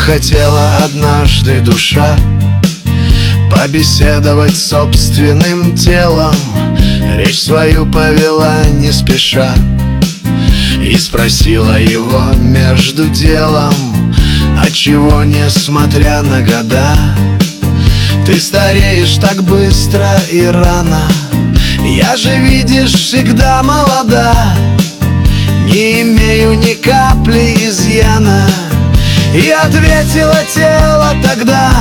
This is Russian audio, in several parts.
захотела однажды душа побеседовать с собственным телом. Речь свою повела не спеша и спросила его между делом: отчего, несмотря на года, ты стареешь так быстро и рано? Я же, видишь, всегда молода, не имею ни капли изъяна. И ответила тело тогда: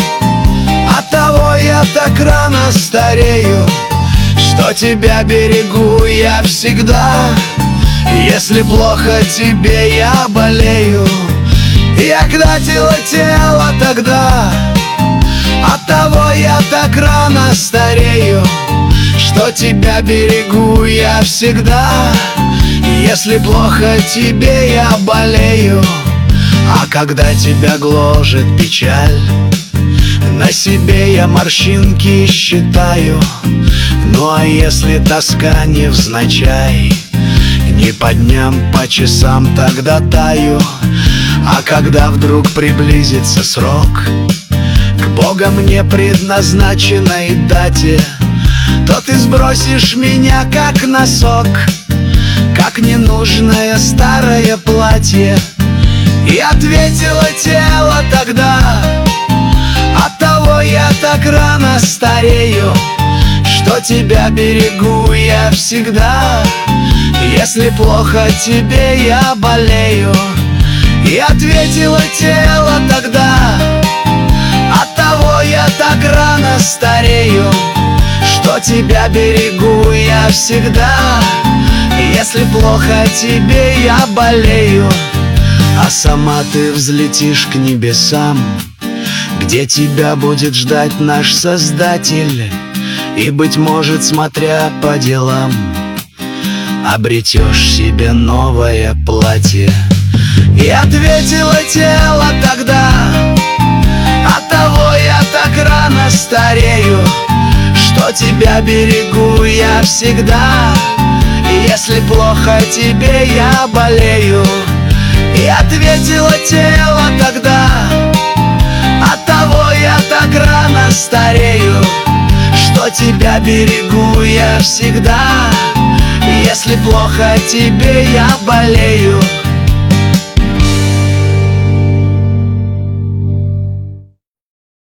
оттого я так рано старею, что тебя берегу я всегда. Если плохо тебе, я болею. И когда тело тогда: оттого я так рано старею, что тебя берегу я всегда. Если плохо тебе, я болею. А когда тебя гложет печаль, на себе я морщинки считаю. Ну а если тоска невзначай, не по дням, по часам тогда таю. А когда вдруг приблизится срок к Богом мне предназначенной дате, то ты сбросишь меня как носок, как ненужное старое платье. И ответило тело тогда: оттого я так рано старею, что тебя берегу я всегда. Если плохо тебе, я болею. И ответило тело тогда: оттого я так рано старею, что тебя берегу я всегда. Если плохо тебе, я болею. А сама ты взлетишь к небесам, где тебя будет ждать наш Создатель. И, быть может, смотря по делам, обретешь себе новое платье. И ответило тело тогда: оттого я так рано старею, что тебя берегу я всегда. Если плохо тебе, я болею. И ответило тело тогда: оттого я так рано старею, что тебя берегу я всегда. Если плохо тебе, я болею.